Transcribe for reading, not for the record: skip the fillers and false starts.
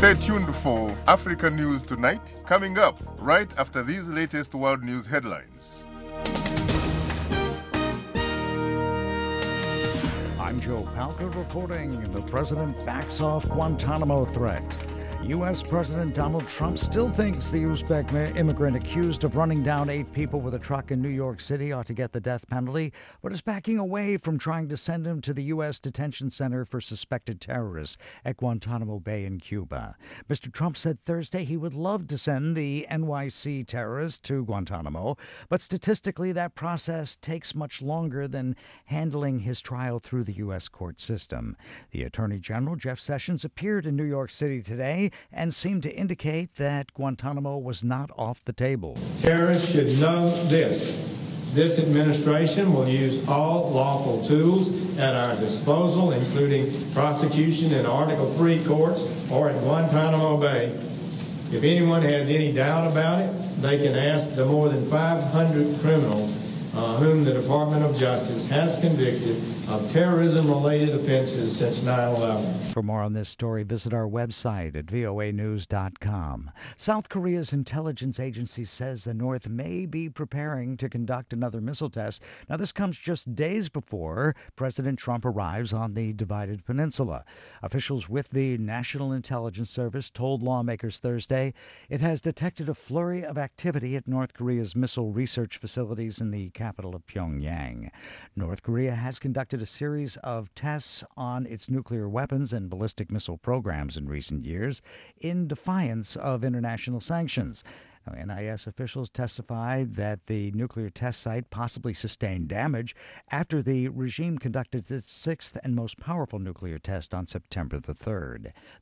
Stay tuned for Africa News Tonight, coming up right after these latest world news headlines. I'm Joe Palca reporting. The president backs off Guantanamo threat. U.S. President Donald Trump still thinks the Uzbek immigrant accused of running down 8 people with a truck in New York City ought to get the death penalty, but is backing away from trying to send him to the U.S. detention center for suspected terrorists at Guantanamo Bay in Cuba. Mr. Trump said Thursday he would love to send the NYC terrorists to Guantanamo, but statistically that process takes much longer than handling his trial through the U.S. court system. The Attorney General, Jeff Sessions, appeared in New York City today and seemed to indicate that Guantanamo was not off the table. Terrorists should know this. This administration will use all lawful tools at our disposal, including prosecution in Article III courts or at Guantanamo Bay. If anyone has any doubt about it, they can ask the more than 500 criminals whom the Department of Justice has convicted of terrorism-related offenses since 9/11. For more on this story, visit our website at voanews.com. South Korea's intelligence agency says the North may be preparing to conduct another missile test. Now, this comes just days before President Trump arrives on the divided peninsula. Officials with the National Intelligence Service told lawmakers Thursday it has detected a flurry of activity at North Korea's missile research facilities in the capital of Pyongyang. North Korea has conducted a series of tests on its nuclear weapons and ballistic missile programs in recent years in defiance of international sanctions. Now, NIS officials testified that the nuclear test site possibly sustained damage after the regime conducted its 6th and most powerful nuclear test on September the 3rd.